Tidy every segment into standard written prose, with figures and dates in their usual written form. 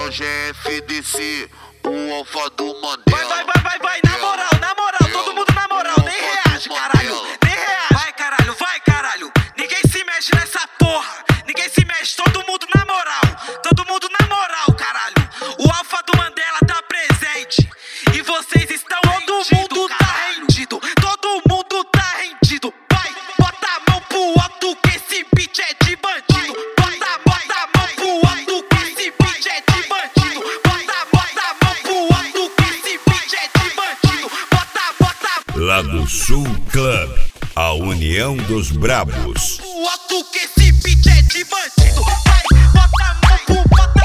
o GFDC, o Alfa do Mandela. Vai, na moral, todo mundo na moral, nem reage, caralho, nem reage. Vai, caralho, ninguém se mexe nessa porra, ninguém se mexe, todo mundo na moral, caralho. O Alfa do Mandela tá presente, e vocês estão rendido, todo mundo tá rendido. Vai, bota a mão pro alto que esse beat é de bandido. Bota a mão pro alto que esse beat é de bandido. Bota a mão pro alto que esse beat é de bandido. Bota. Lago Sul Club, a união dos brabos. O alto que esse beat é de bandido. Vai, bota a mão pro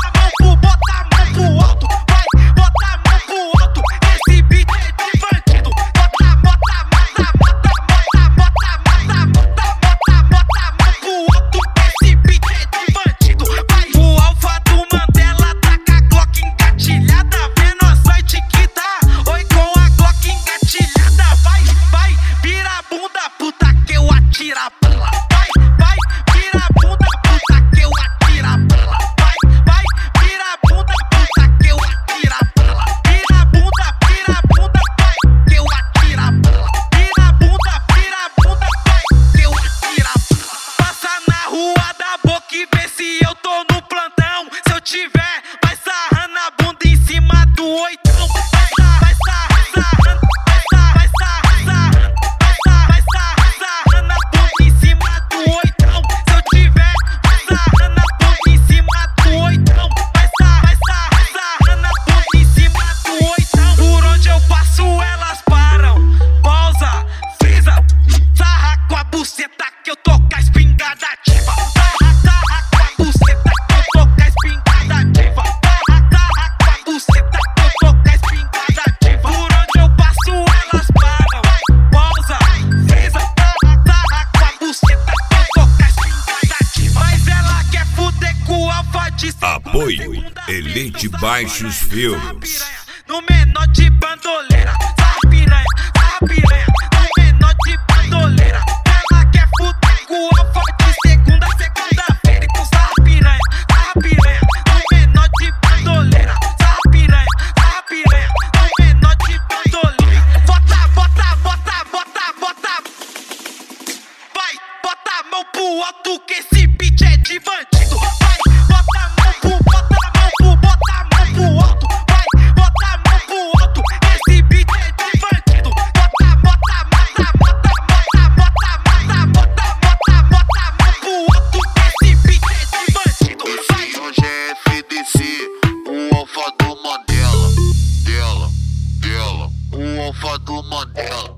alto. Vai, bota a mão pro alto, esse beat é de bandido. Bota a mão pro alto, esse beat é de bandido. Vai, o Alfa do Mandela tá com a Glock engatilhada, vendo a sorte que dá. Oi, com a Glock engatilhada, vai, vira a bunda, puta que eu atiro a bala. Vai, vira a bunda, puta que eu atiro a bala. Vai, vira a bunda, puta que eu atiro a bala. Vira a bunda, vai, que eu atiro a bala. Vira a bunda, vai, que eu atiro a bala. Passa na rua da boca e vê se eu tô no plantão. Se eu tiver, vai sarrando a bunda em cima do oitão. Vai sarrando a bunda em cima do oitão. Se eu tiver, vai sarrando a bunda em cima do oitão. Vai sarrando a bunda em cima do oitão. Por onde eu passo elas param, pausa, frisa, sarra com a buceta que eu tô com a espingarda ativa. Sarra com a buceta que eu tô com a espingarda ativa. Sarra com a buceta que eu tô com a espingarda ativa. Por onde eu passo elas param, pausa, frisa, sarra com a buceta que eu tô com a espingarda ativa. Mas ela quer fuder com o Alfa de segunda, Apoio Elite Baixos Filmes. no menor de bandoleira, sarra piranha, no menor de bandoleira. Ela quer fuder com o Alfa de segunda-feira, com sarra piranha, no menor de bandoleira. Sarra piranha, no menor de bandoleira. Bota. Vai, bota a mão pro alto que esse beat é de bandido. Vai, bota a mão pro alto. Vai, bota a mão pro alto, esse beat é de bandido. Bota a mão pro alto, esse beat é de bandido. Vai. Esse é o GFDC, o Alfa do Mandela. O Alfa do Mandela.